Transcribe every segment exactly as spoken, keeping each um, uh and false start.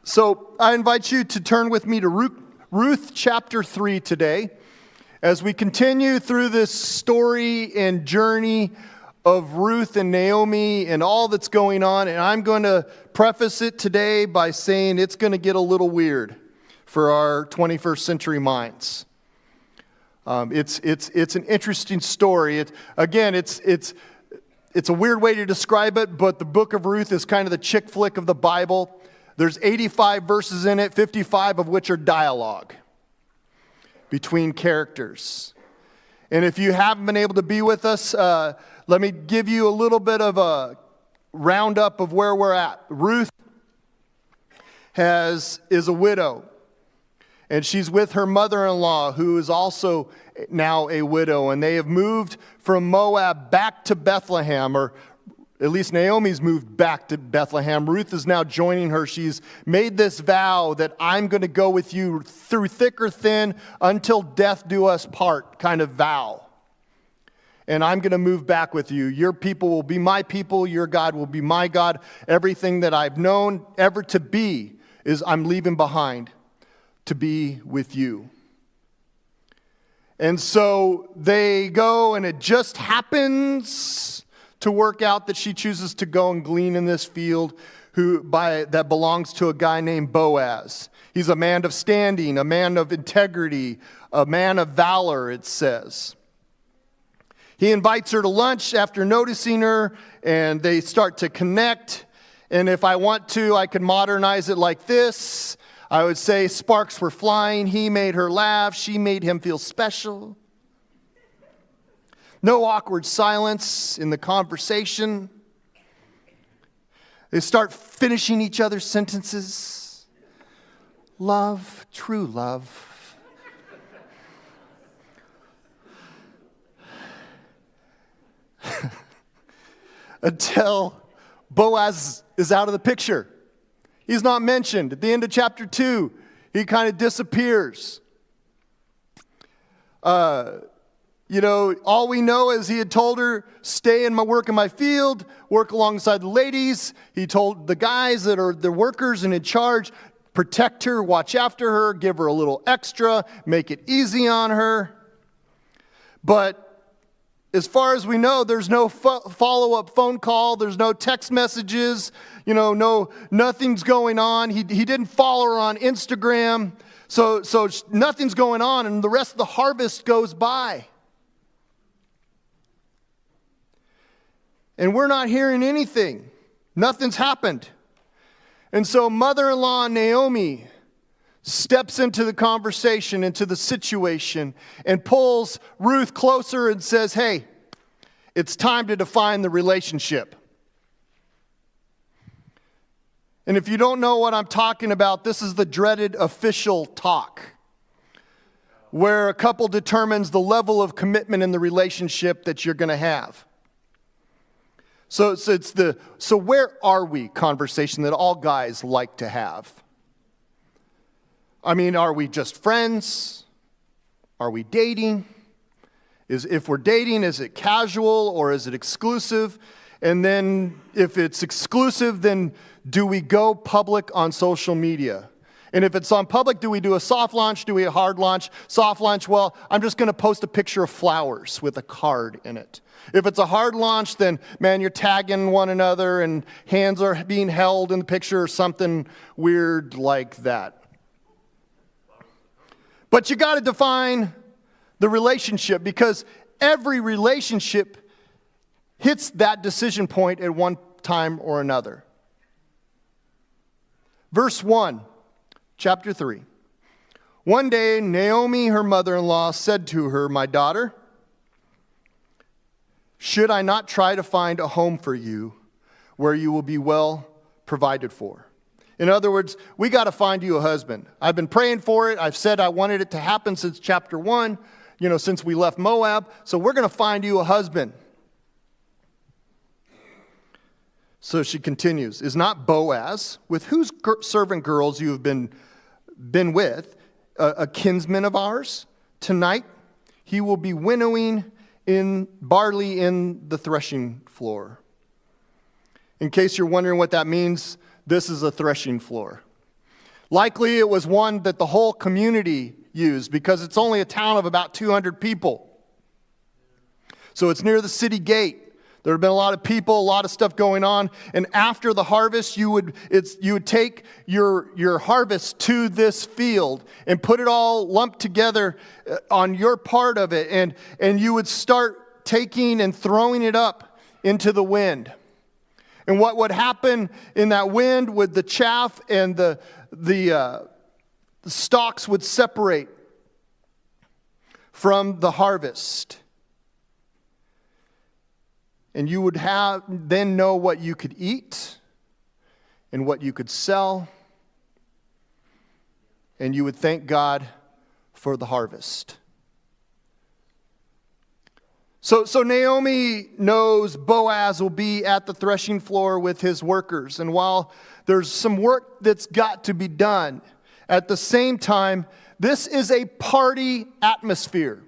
So I invite you to turn with me to Ruth, Ruth chapter three today as we continue through this story and journey of Ruth and Naomi and all that's going on. And I'm going to preface it today by saying it's going to get a little weird for our twenty-first century minds. Um, it's it's it's an interesting story. It, again, it's it's it's a weird way to describe it, but the book of Ruth is kind of the chick flick of the Bible. There's eighty-five verses in it, fifty-five of which are dialogue between characters. And if you haven't been able to be with us, uh, let me give you a little bit of a roundup of where we're at. Ruth has is a widow, and she's with her mother-in-law, who is also now a widow. And they have moved from Moab back to Bethlehem, or at least Naomi's moved back to Bethlehem. Ruth is now joining her. She's made this vow that I'm going to go with you through thick or thin until death do us part kind of vow. And I'm going to move back with you. Your people will be my people. Your God will be my God. Everything that I've known ever to be is I'm leaving behind to be with you. And so they go, and it just happens to work out that she chooses to go and glean in this field who by that belongs to a guy named Boaz. He's a man of standing, a man of integrity, a man of valor, it says. He invites her to lunch after noticing her, and they start to connect. And if I want to, I could modernize it like this. I would say sparks were flying. He made her laugh. She made him feel special. No awkward silence in the conversation. They start finishing each other's sentences. Love, true love. Until Boaz is out of the picture. He's not mentioned. At the end of chapter two, he kind of disappears. Uh... You know, all we know is he had told her, stay in my work in my field, work alongside the ladies. He told the guys that are the workers and in charge, protect her, watch after her, give her a little extra, make it easy on her. But as far as we know, there's no fo- follow-up phone call. There's no text messages. You know, no, nothing's going on. He, he didn't follow her on Instagram. So, so nothing's going on, and the rest of the harvest goes by. And we're not hearing anything. Nothing's happened. And so mother-in-law Naomi steps into the conversation, into the situation, and pulls Ruth closer and says, hey, it's time to define the relationship. And if you don't know what I'm talking about, this is the dreaded official talk, where a couple determines the level of commitment in the relationship that you're going to have. So, so it's the so where are we conversation that all guys like to have. I mean, are we just friends? Are we dating? Is if we're dating, is it casual or is it exclusive? And then if it's exclusive, then do we go public on social media? And if it's on public, do we do a soft launch? Do we a hard launch? Soft launch, well, I'm just going to post a picture of flowers with a card in it. If it's a hard launch, then, man, you're tagging one another and hands are being held in the picture or something weird like that. But you got to define the relationship, because every relationship hits that decision point at one time or another. Verse one. Chapter three. One day, Naomi, her mother-in-law, said to her, my daughter, should I not try to find a home for you where you will be well provided for? In other words, we got to find you a husband. I've been praying for it. I've said I wanted it to happen since chapter one, you know, since we left Moab. So we're going to find you a husband. So she continues, is not Boaz, with whose servant girls you have been been with, a, a kinsman of ours? Tonight he will be winnowing in barley in the threshing floor. In case you're wondering what that means, this is a threshing floor. Likely it was one that the whole community used because it's only a town of about two hundred people. So it's near the city gate. There have been a lot of people, a lot of stuff going on. And after the harvest, you would it's you would take your, your harvest to this field and put it all lumped together on your part of it. And, and you would start taking and throwing it up into the wind. And what would happen in that wind with the chaff and the, the, uh, the stalks would separate from the harvest. And you would have then know what you could eat and what you could sell. And you would thank God for the harvest. So, so Naomi knows Boaz will be at the threshing floor with his workers. And while there's some work that's got to be done, at the same time, this is a party atmosphere.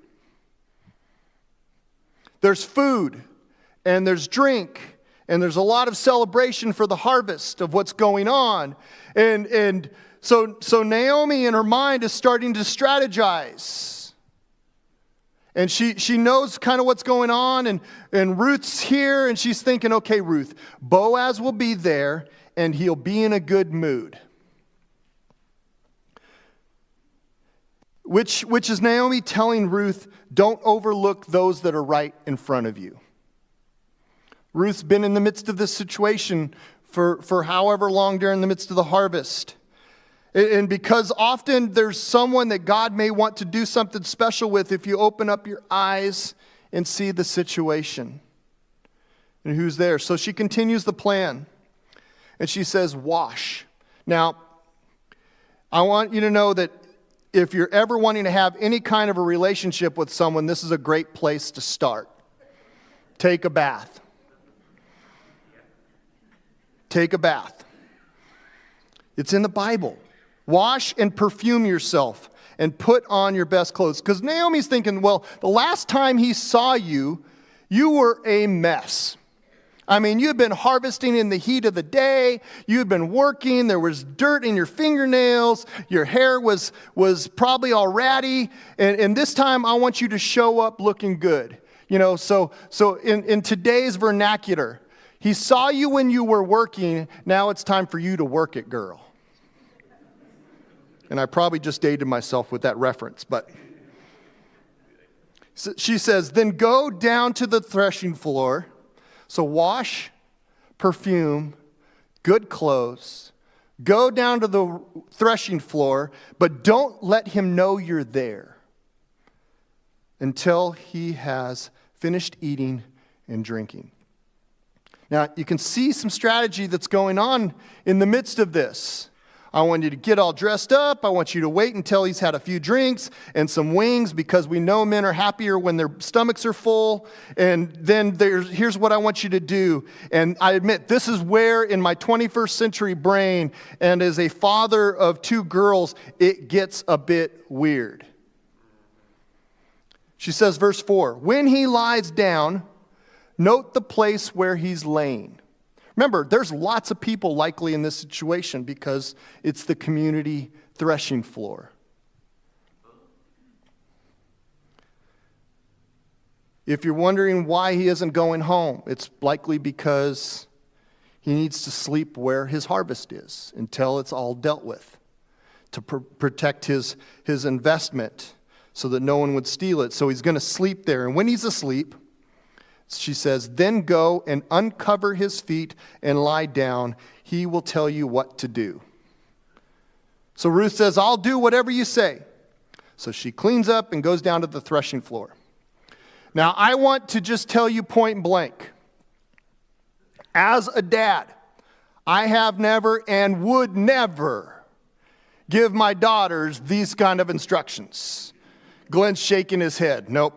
There's food. And there's drink, and there's a lot of celebration for the harvest of what's going on. And, and so, so Naomi in her mind is starting to strategize. And she, she knows kind of what's going on, and, and Ruth's here, and she's thinking, okay, Ruth, Boaz will be there, and he'll be in a good mood. Which, which is Naomi telling Ruth, don't overlook those that are right in front of you. Ruth's been in the midst of this situation for, for however long during the midst of the harvest. And because often there's someone that God may want to do something special with if you open up your eyes and see the situation. And who's there? So she continues the plan. And she says, wash. Now, I want you to know that if you're ever wanting to have any kind of a relationship with someone, this is a great place to start. Take a bath. Take a bath. It's in the Bible. Wash and perfume yourself and put on your best clothes. Because Naomi's thinking, well, the last time he saw you, you were a mess. I mean, you'd been harvesting in the heat of the day. You'd been working. There was dirt in your fingernails. Your hair was, was probably all ratty. And, and this time, I want you to show up looking good. You know, so, so in, in today's vernacular, he saw you when you were working. Now it's time for you to work it, girl. And I probably just dated myself with that reference. But she says, then go down to the threshing floor. So wash, perfume, good clothes. Go down to the threshing floor, but don't let him know you're there until he has finished eating and drinking. Now, you can see some strategy that's going on in the midst of this. I want you to get all dressed up. I want you to wait until he's had a few drinks and some wings, because we know men are happier when their stomachs are full. And then there's, here's what I want you to do. And I admit, this is where in my twenty-first century brain, and as a father of two girls, it gets a bit weird. She says, verse four, when he lies down, note the place where he's laying. Remember, there's lots of people likely in this situation because it's the community threshing floor. If you're wondering why he isn't going home, it's likely because he needs to sleep where his harvest is until it's all dealt with, to pr- protect his, his investment so that no one would steal it. So he's going to sleep there. And when he's asleep, she says, then go and uncover his feet and lie down. He will tell you what to do. So Ruth says, I'll do whatever you say. So she cleans up and goes down to the threshing floor. Now, I want to just tell you point blank. As a dad, I have never and would never give my daughters these kind of instructions. Glenn's shaking his head. Nope.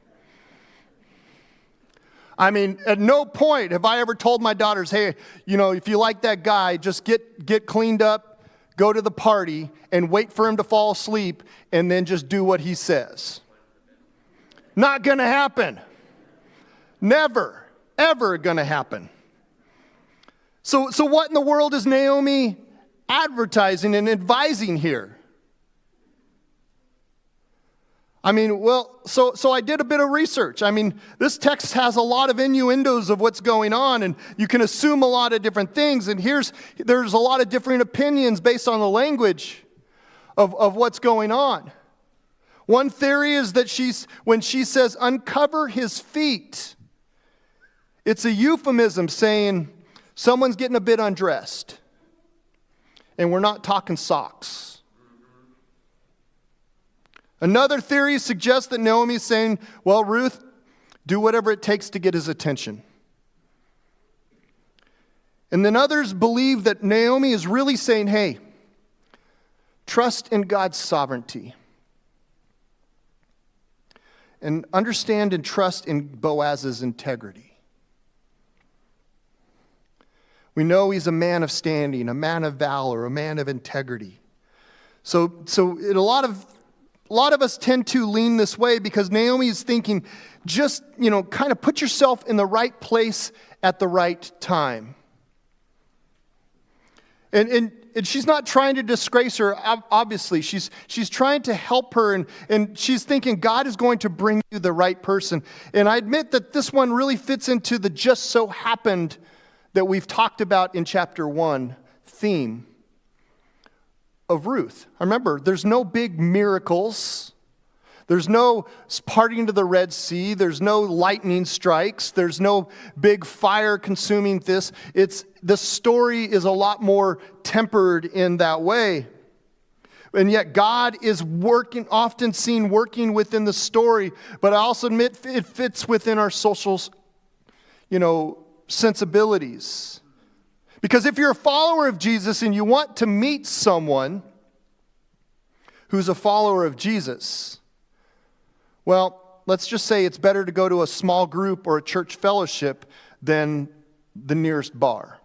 I mean, at no point have I ever told my daughters, hey, you know, if you like that guy, just get, get cleaned up, go to the party, and wait for him to fall asleep, and then just do what he says. Not going to happen. Never, ever going to happen. So, so what in the world is Naomi advertising and advising here? I mean, well, so so I did a bit of research. I mean, this text has a lot of innuendos of what's going on, and you can assume a lot of different things. And here's there's a lot of different opinions based on the language of, of what's going on. One theory is that she's when she says uncover his feet, it's a euphemism saying someone's getting a bit undressed. And we're not talking socks. Another theory suggests that Naomi is saying, well, Ruth, do whatever it takes to get his attention. And then others believe that Naomi is really saying, hey, trust in God's sovereignty. And understand and trust in Boaz's integrity. We know he's a man of standing, a man of valor, a man of integrity. So, so in a lot of A lot of us tend to lean this way because Naomi is thinking, just, you know, kind of put yourself in the right place at the right time. And, and, and she's not trying to disgrace her, obviously. She's, she's trying to help her, and, and she's thinking God is going to bring you the right person. And I admit that this one really fits into the just so happened that we've talked about in chapter one theme of Ruth. Remember, there's no big miracles. There's no parting to the Red Sea. There's no lightning strikes. There's no big fire consuming this. It's the story is a lot more tempered in that way. And yet God is working, often seen working within the story, but I also admit it fits within our social, you know, sensibilities. Because if you're a follower of Jesus and you want to meet someone who's a follower of Jesus, well, let's just say it's better to go to a small group or a church fellowship than the nearest bar.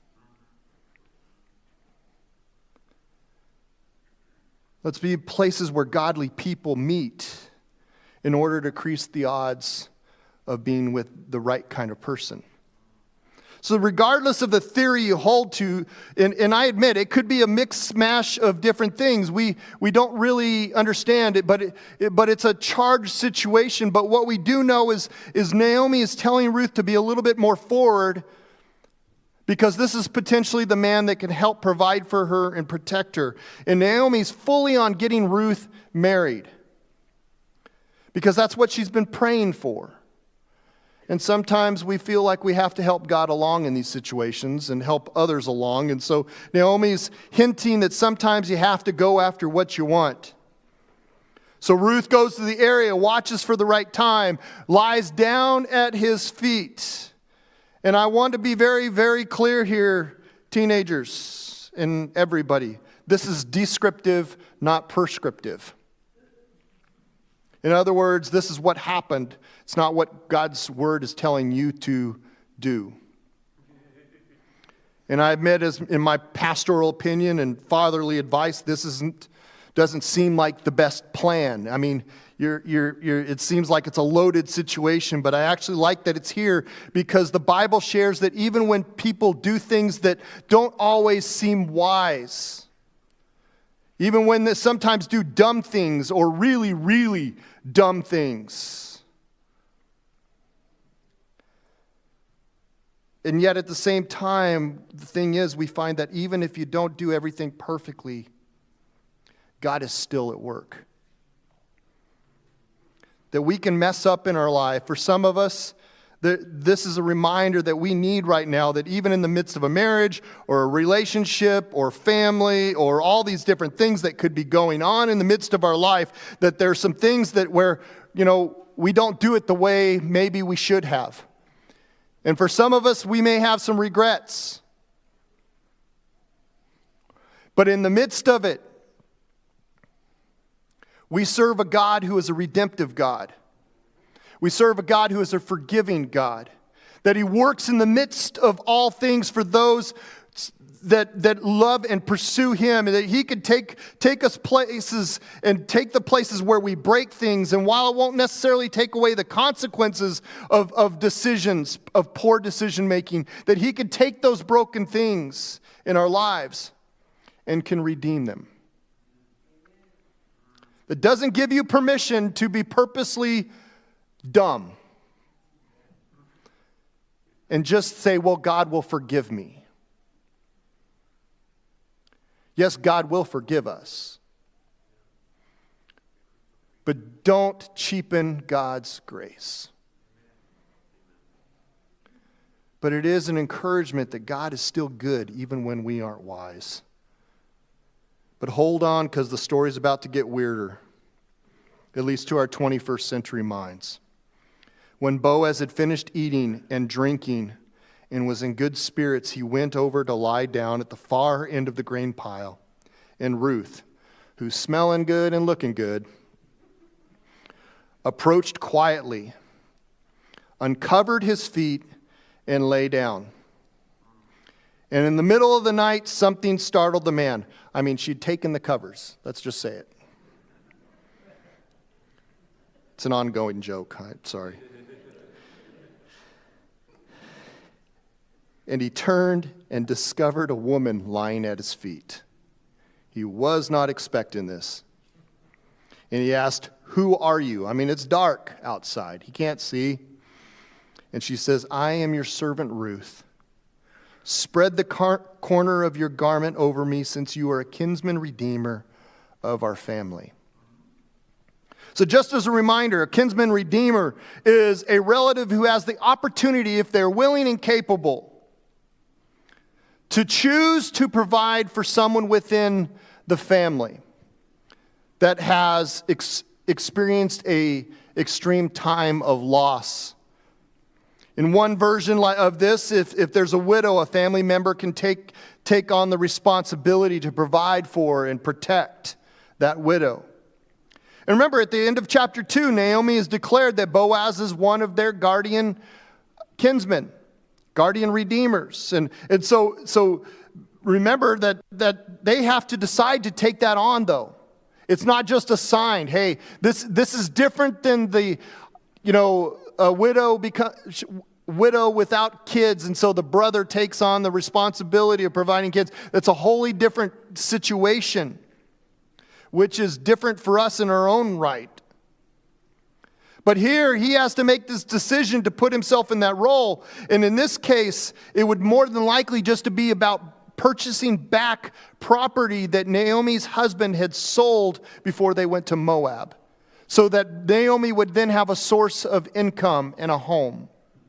Let's be places where godly people meet in order to increase the odds of being with the right kind of person. So regardless of the theory you hold to, and, and I admit it could be a mixed smash of different things. We we don't really understand it, but it, it, but it's a charged situation. But what we do know is, is Naomi is telling Ruth to be a little bit more forward because this is potentially the man that can help provide for her and protect her. And Naomi's fully on getting Ruth married because that's what she's been praying for. And sometimes we feel like we have to help God along in these situations and help others along. And so Naomi's hinting that sometimes you have to go after what you want. So Ruth goes to the area, watches for the right time, lies down at his feet. And I want to be very, very clear here, teenagers and everybody. This is descriptive, not prescriptive. In other words, this is what happened. It's not what God's word is telling you to do. And I admit, as in my pastoral opinion and fatherly advice, this isn't doesn't seem like the best plan. I mean, you're, you're, you're, it seems like it's a loaded situation, but I actually like that it's here because the Bible shares that even when people do things that don't always seem wise, even when they sometimes do dumb things or really, really dumb things. And yet at the same time, the thing is, we find that even if you don't do everything perfectly, God is still at work. That we can mess up in our life. For some of us, this is a reminder that we need right now, that even in the midst of a marriage or a relationship or family or all these different things that could be going on in the midst of our life, that there's some things that where, you know, we don't do it the way maybe we should have. And for some of us, we may have some regrets. But in the midst of it, we serve a God who is a redemptive God. We serve a God who is a forgiving God. That He works in the midst of all things for those that, that love and pursue Him. And that He could take, take us places and take the places where we break things. And while it won't necessarily take away the consequences of, of decisions, of poor decision making, that He could take those broken things in our lives and can redeem them. That doesn't give you permission to be purposely dumb and just say, well, God will forgive me. Yes, God will forgive us. But don't cheapen God's grace. But it is an encouragement that God is still good even when we aren't wise. But hold on, because the story's about to get weirder, at least to our twenty-first century minds. When Boaz had finished eating and drinking and was in good spirits, he went over to lie down at the far end of the grain pile. And Ruth, who's smelling good and looking good, approached quietly, uncovered his feet, and lay down. And in the middle of the night, something startled the man. I mean, she'd taken the covers. Let's just say it. It's an ongoing joke. I'm sorry. And he turned and discovered a woman lying at his feet. He was not expecting this. And he asked, "Who are you?" I mean, it's dark outside. He can't see. And she says, "I am your servant Ruth. Spread the car- corner of your garment over me, since you are a kinsman redeemer of our family." So just as a reminder, a kinsman redeemer is a relative who has the opportunity, if they're willing and capable, to choose to provide for someone within the family that has ex- experienced a extreme time of loss. In one version of this, if, if there's a widow, a family member can take, take on the responsibility to provide for and protect that widow. And remember, at the end of chapter two, Naomi has declared that Boaz is one of their guardian kinsmen, guardian redeemers. And, and so, so remember that, that they have to decide to take that on, though. It's not just a sign. Hey, this, this is different than the, you know, a widow becomes widow without kids, and so the brother takes on the responsibility of providing kids. That's a wholly different situation, which is different for us in our own right. But here, he has to make this decision to put himself in that role. And in this case, it would more than likely just to be about purchasing back property that Naomi's husband had sold before they went to Moab, so that Naomi would then have a source of income and a home.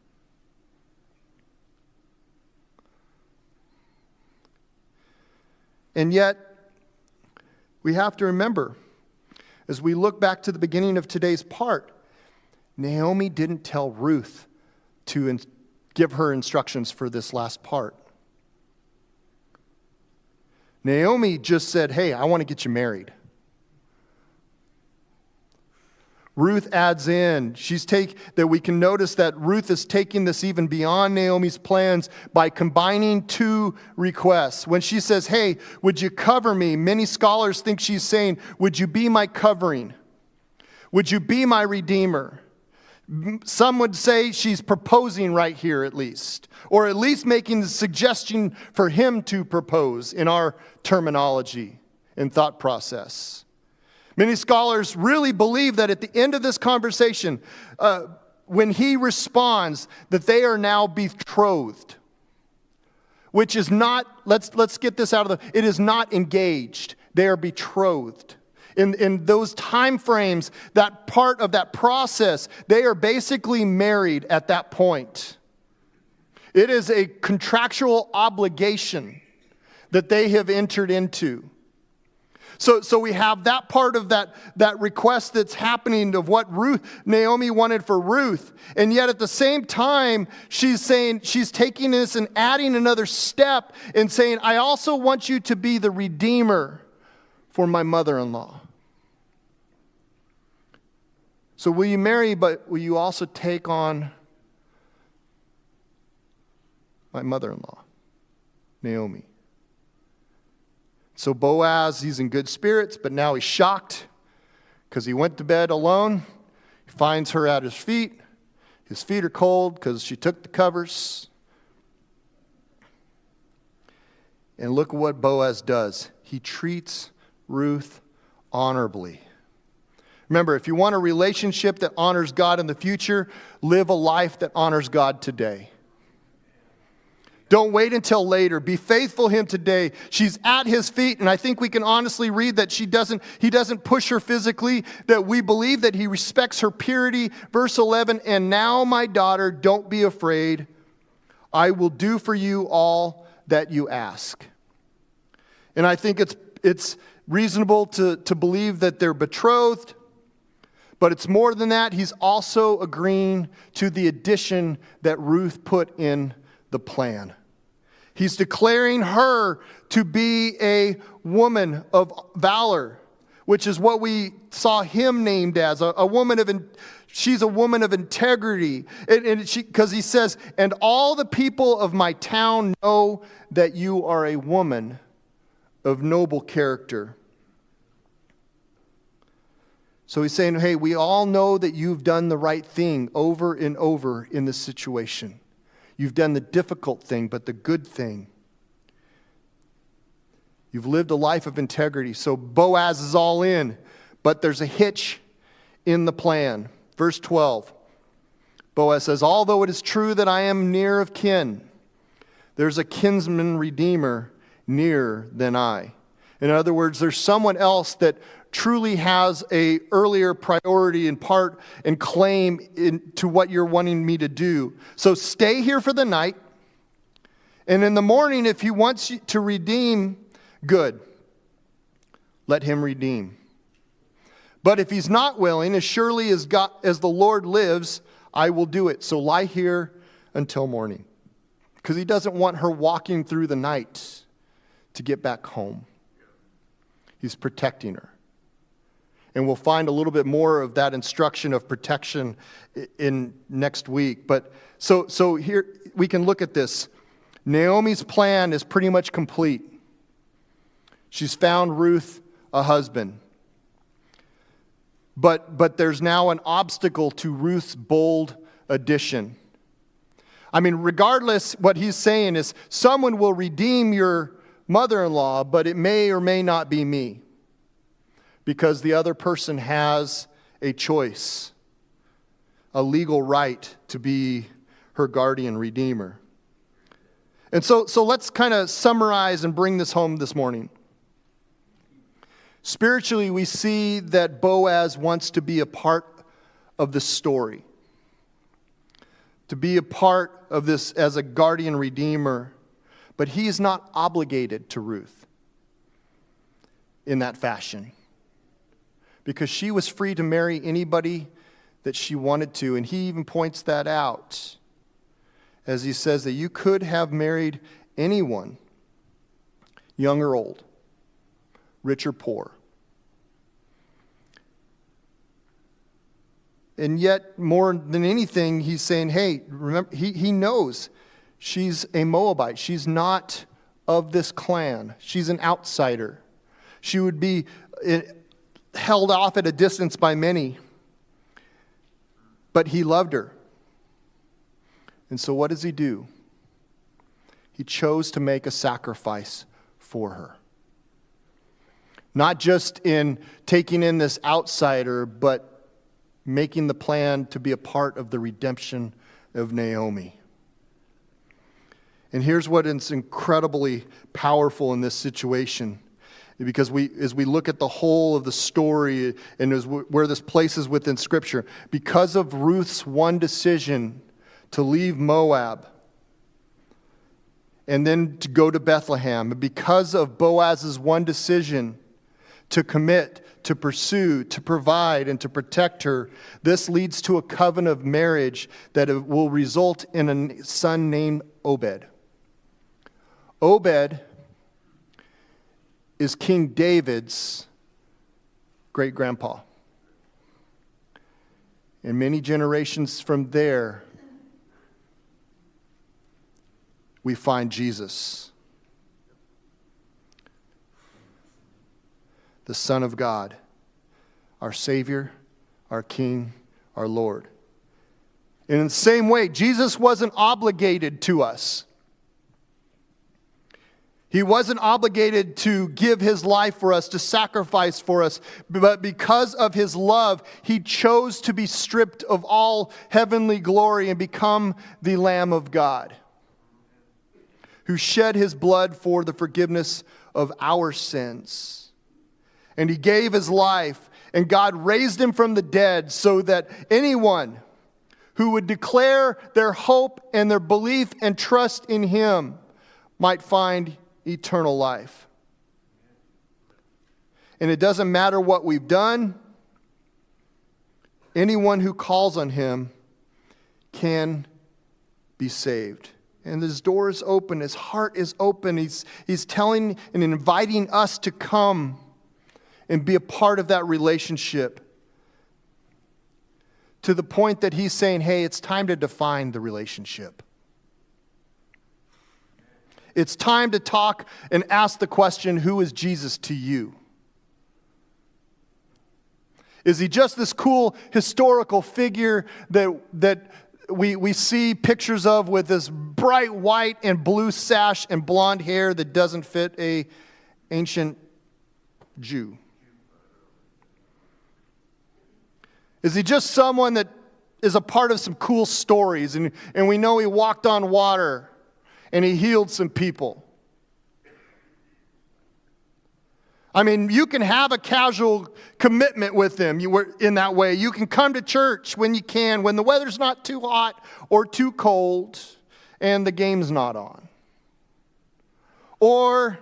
And yet, we have to remember, as we look back to the beginning of today's part, Naomi didn't tell Ruth to in- give her instructions for this last part. Naomi just said, "Hey, I want to get you married." Ruth adds in, she's take that we can notice that Ruth is taking this even beyond Naomi's plans by combining two requests. When she says, "Hey, would you cover me?" Many scholars think she's saying, "Would you be my covering? Would you be my redeemer?" Some would say she's proposing right here at least, or at least making the suggestion for him to propose in our terminology and thought process. Many scholars really believe that at the end of this conversation, uh, when he responds, that they are now betrothed, which is not, let's, let's get this out of the, it is not engaged. They are betrothed. In, in those time frames, that part of that process, they are basically married at that point. It is a contractual obligation that they have entered into. So, so we have that part of that, that request that's happening of what Ruth, Naomi wanted for Ruth. And yet at the same time, she's saying, she's taking this and adding another step and saying, "I also want you to be the redeemer for my mother-in-law. So will you marry, but will you also take on my mother-in-law, Naomi?" So Boaz, he's in good spirits, but now he's shocked because he went to bed alone. He finds her at his feet. His feet are cold because she took the covers. And look at what Boaz does. he treats Ruth honorably. Remember, if you want a relationship that honors God in the future, live a life that honors God today. Don't wait until later. Be faithful to him today. She's at his feet, and I think we can honestly read that she doesn't, he doesn't push her physically, that we believe that he respects her purity. Verse eleven, and now, my daughter, don't be afraid. I will do for you all that you ask. And I think it's it's reasonable to, to believe that they're betrothed, but it's more than that. He's also agreeing to the addition that Ruth put in the plan. He's declaring her to be a woman of valor, which is what we saw him named as, a, a woman of, in, she's a woman of integrity. And, and she, because he says, and all the people of my town know that you are a woman of noble character. So he's saying, hey, we all know that you've done the right thing over and over in this situation. You've done the difficult thing, but the good thing. You've lived a life of integrity. So Boaz is all in, but there's a hitch in the plan. Verse twelve, Boaz says, although it is true that I am near of kin, there's a kinsman redeemer nearer than I. In other words, there's someone else that truly has a earlier priority and part and claim in, to what you're wanting me to do. So stay here for the night. And in the morning, if he wants you to redeem, good. Let him redeem. But if he's not willing, as surely as God, as the Lord lives, I will do it. So lie here until morning. Because he doesn't want her walking through the night to get back home. He's protecting her. And we'll find a little bit more of that instruction of protection in next week. But so so here we can look at this. Naomi's plan is pretty much complete. She's found Ruth a husband. But but there's now an obstacle to Ruth's bold addition. I mean, regardless, what he's saying is someone will redeem your mother-in-law, but it may or may not be me. Because the other person has a choice, a legal right to be her guardian redeemer. And so, so let's kind of summarize and bring this home this morning. Spiritually, we see that Boaz wants to be a part of the story. To be a part of this as a guardian redeemer. But he is not obligated to Ruth in that fashion. Because she was free to marry anybody that she wanted to. And he even points that out as he says that you could have married anyone, young or old, rich or poor. And yet, more than anything, he's saying, hey, remember, he, he knows she's a Moabite. She's not of this clan. She's an outsider. She would be held off at a distance by many. But he loved her. And so what does he do? He chose to make a sacrifice for her. Not just in taking in this outsider, but making the plan to be a part of the redemption of Naomi. And here's what is incredibly powerful in this situation. Because we, as we look at the whole of the story and as w- where this places within Scripture, because of Ruth's one decision to leave Moab and then to go to Bethlehem, and because of Boaz's one decision to commit, to pursue, to provide, and to protect her, this leads to a covenant of marriage that will result in a son named Obed. Obed is King David's great-grandpa. And many generations from there, we find Jesus, the Son of God, our Savior, our King, our Lord. And in the same way, Jesus wasn't obligated to us. He wasn't obligated to give his life for us, to sacrifice for us, but because of his love, he chose to be stripped of all heavenly glory and become the Lamb of God, who shed his blood for the forgiveness of our sins. And he gave his life, and God raised him from the dead so that anyone who would declare their hope and their belief and trust in him might find eternal life. And it doesn't matter what we've done. Anyone who calls on him can be saved. And his door is open. His heart is open. He's, he's telling and inviting us to come and be a part of that relationship, to the point that he's saying, hey, it's time to define the relationship. It's time to talk and ask the question, who is Jesus to you? Is he just this cool historical figure that, that we, we see pictures of with this bright white and blue sash and blonde hair that doesn't fit a ancient Jew? Is he just someone that is a part of some cool stories and, and we know he walked on water and he healed some people? I mean, you can have a casual commitment with him you were in that way. You can come to church when you can, when the weather's not too hot or too cold and the game's not on. Or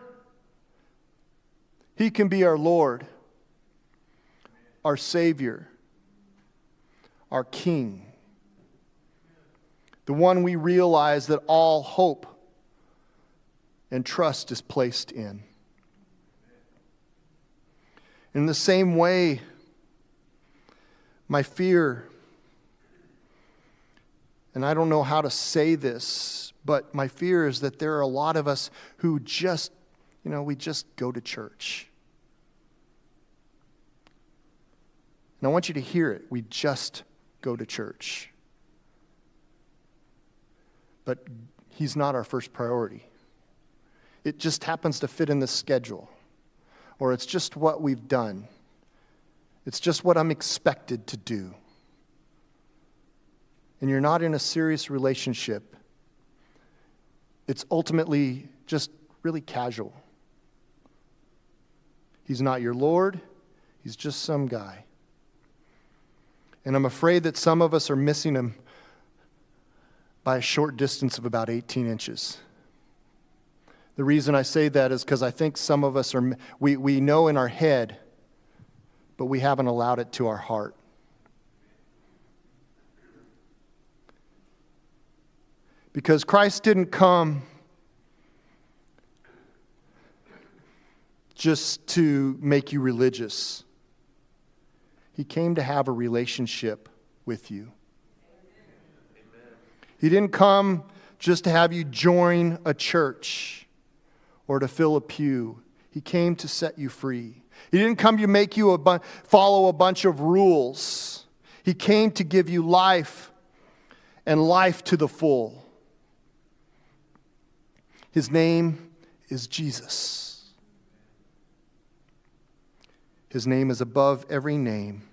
he can be our Lord, our Savior, our King, the one we realize that all hope and trust is placed in. In the same way, my fear, and I don't know how to say this, but my fear is that there are a lot of us who just, you know, we just go to church. And I want you to hear it. We just go to church. But he's not our first priority. It just happens to fit in the schedule. Or it's just what we've done. It's just what I'm expected to do. And you're not in a serious relationship. It's ultimately just really casual. He's not your Lord. He's just some guy. And I'm afraid that some of us are missing him by a short distance of about eighteen inches. The reason I say that is because I think some of us are, we, we know in our head, but we haven't allowed it to our heart. Because Christ didn't come just to make you religious. He came to have a relationship with you. He didn't come just to have you join a church or to fill a pew. He came to set you free. He didn't come to make you a bu- follow a bunch of rules. He came to give you life and life to the full. His name is Jesus. His name is above every name.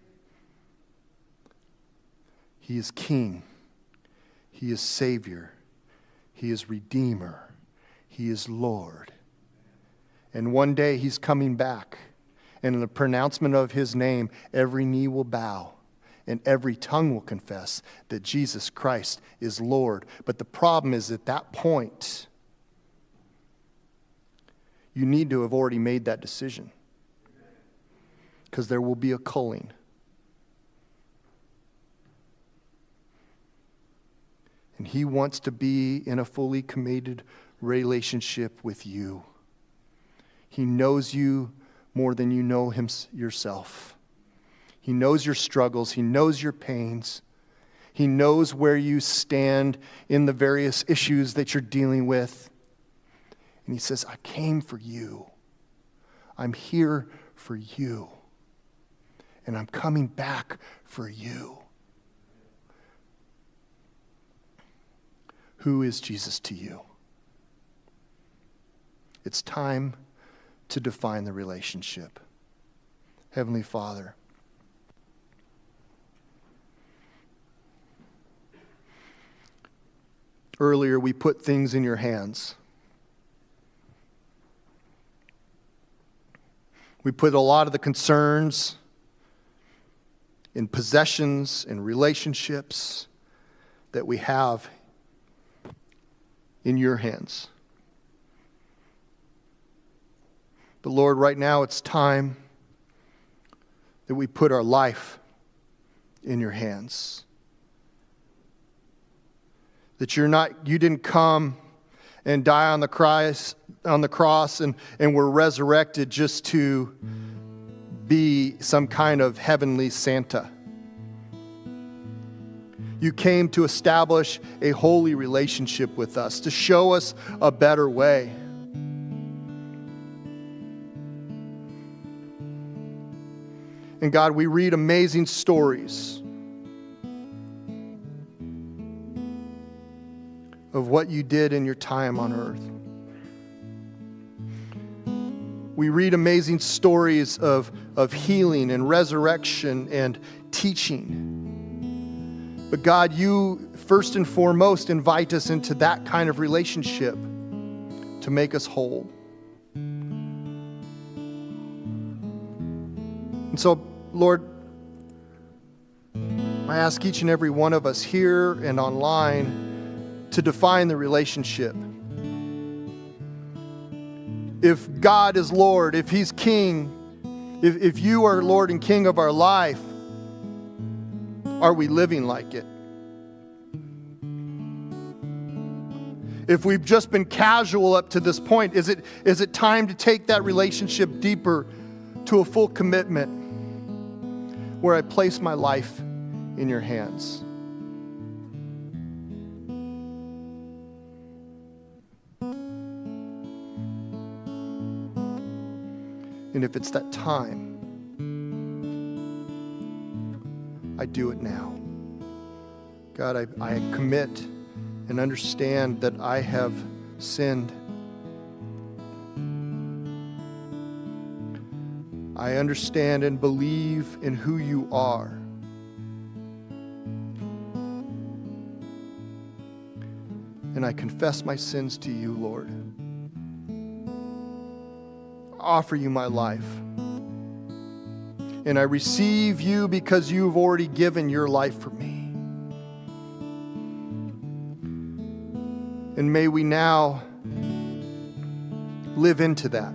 He is King. He is Savior. He is Redeemer. He is Lord. And one day he's coming back. And in the pronouncement of his name, every knee will bow and every tongue will confess that Jesus Christ is Lord. But the problem is, at that point, you need to have already made that decision. Because there will be a culling. And he wants to be in a fully committed relationship with you. He knows you more than you know him yourself. He knows your struggles. He knows your pains. He knows where you stand in the various issues that you're dealing with. And he says, I came for you. I'm here for you. And I'm coming back for you. Who is Jesus to you? It's time to define the relationship. Heavenly Father, earlier we put things in your hands. We put a lot of the concerns in possessions and relationships that we have in your hands. But Lord, right now it's time that we put our life in your hands. That you're not, you didn't come and die on the cross, on the cross and, and were resurrected just to be some kind of heavenly Santa. You came to establish a holy relationship with us, to show us a better way. And God, we read amazing stories of what you did in your time on earth. We read amazing stories of, of healing and resurrection and teaching. But God, you first and foremost invite us into that kind of relationship to make us whole. And so, Lord, I ask each and every one of us here and online to define the relationship. If God is Lord, if He's King, if, if you are Lord and King of our life, are we living like it? If we've just been casual up to this point, is it, is it time to take that relationship deeper to a full commitment where I place my life in your hands? And if it's that time, I do it now. God, I, I commit and understand that I have sinned. I understand and believe in who you are. And I confess my sins to you, Lord. I offer you my life. And I receive you because you've already given your life for me. And may we now live into that.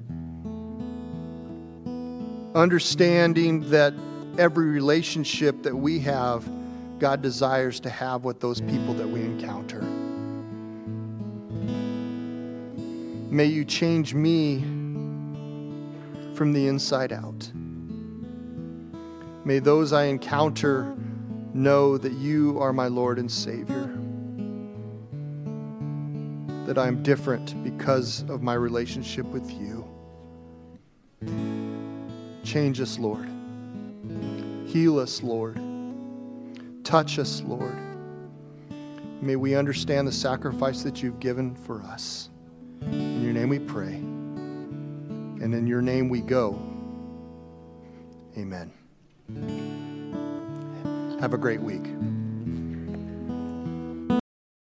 Understanding that every relationship that we have, God desires to have with those people that we encounter. May you change me from the inside out. May those I encounter know that you are my Lord and Savior. That I'm different because of my relationship with you. Change us, Lord. Heal us, Lord. Touch us, Lord. May we understand the sacrifice that you've given for us. In your name we pray. And in your name we go. Amen. Have a great week.